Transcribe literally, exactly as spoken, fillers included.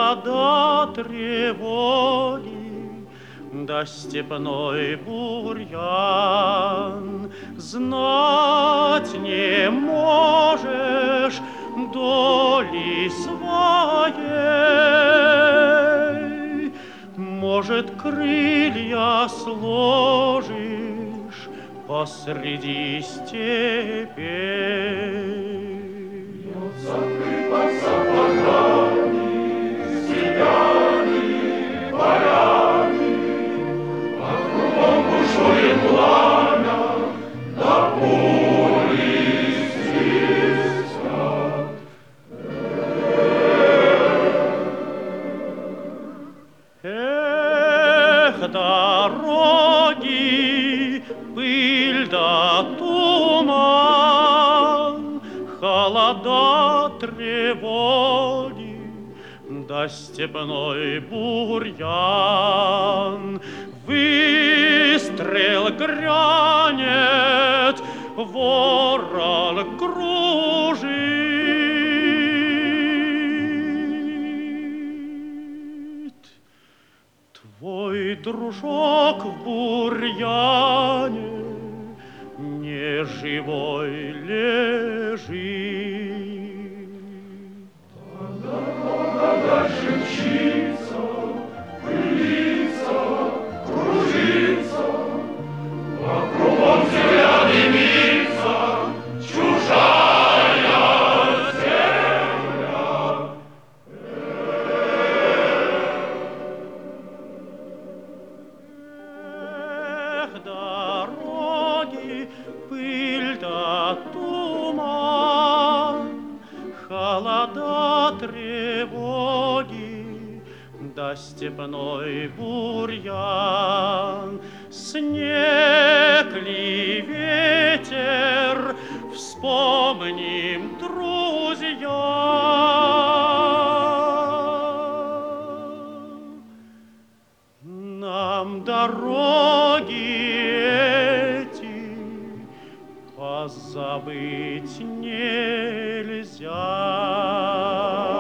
холода, тревоги, да степной бурьян. Знать не можешь доли своей, может, крылья сложишь посреди степей. Закрыпать сапогами, селяне, поляне, а кругом бушует пламя, да пули свистят. Эх, дороги, пыль да туман, холода, тревоги, да степной бурьян. Выстрел грянет, ворон кружит. Твой дружок в бурьяне не живой лежит. Дорога дальше мчится, пылится, кружится, а кругом земля дымится, чужая земля. Эх, дороги, пыль да туман, холода, тревоги, да степной бурьян. Снег ли, ветер, вспомним, друзья, нам дороги эти позабыть нельзя.